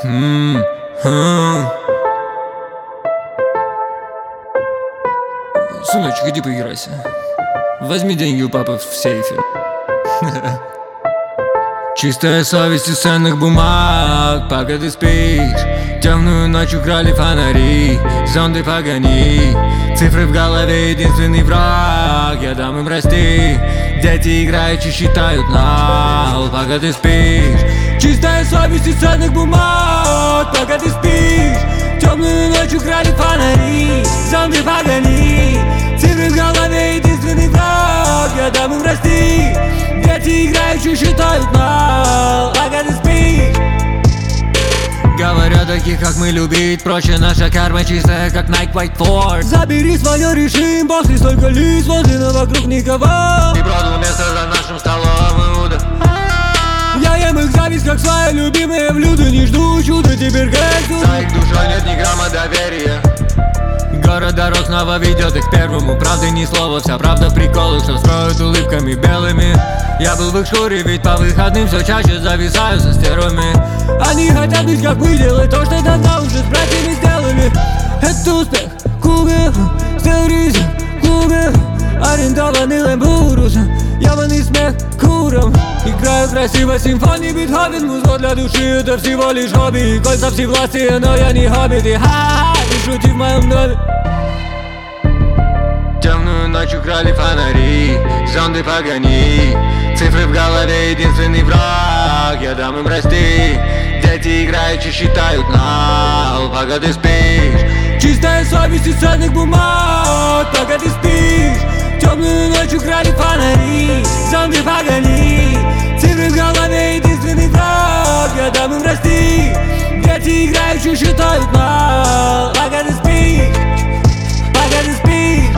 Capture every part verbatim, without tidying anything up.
М, м. Сыночек, иди поиграйся. Возьми деньги у папы в сейфе. Чистая совесть из ценных бумаг, пока ты спишь. Темную ночь украли фонари, зонды погони. Цифры в голове единственный враг, я дам им расти. Дети играючи считают нал, пока ты спишь. Чистая совесть из ценных бумаг, пока ты спишь. Темную ночь украли фонари, зонды погони. Цифры в голове единственный враг, я дам им расти. Дети играючи считают нал, пока ты спишь. Говорят, таких как мы любить проще. Наша карма чистая, как Nike White Force. Забери свое, решим, после столько лиц возле, но вокруг никого. И продал место за нашим столом, Иуда. Я ем их зависть, как свои любимые блюда. Не жду чуда, теперь как За их душой нет ни грамма доверия. Город дорог снова ведет их к первому. Правды ни слова, вся правда в приколах, что строят улыбками белыми. Я был в их шуре, ведь по выходным все чаще зависаю со стервами. Они хотят быть как мы, делать то, что давно уже с братьями сделали. Это успех, куга, стеризм, куга. Арендованный лэмбурус, явный смех куром. Играю красиво симфонии, Бетховен. Музло для души, это всего лишь хобби. Кольца всевластия, но я не хоббит. И ха-ха, не шути в моем доме. Темную ночь украли фонари, зонды погони. Цифры в голове единственный враг, я дам им расти. Дети играючи считают нал, пока ты спишь. Чистая совесть из ценных бумаг, пока ты спишь. Темную ночь украли фонари, зонды погони. Цифры в голове единственный враг, я дам им расти. Дети играючи считают нал, пока ты спишь, пока ты спишь.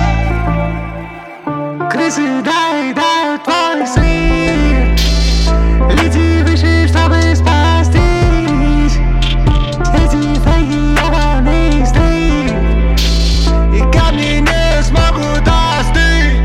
Крысы доедают твой свет. Лети выше, чтобы спастись. Эти фейки ебаный стыд, и камни не смогут остыть.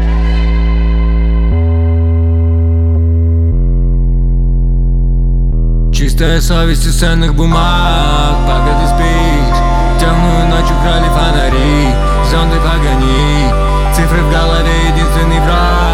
Чистая совесть из ценных бумаг, пока ты спишь. Темную ночь украли фонари, зонды погони. Цифры в голове единственный враг.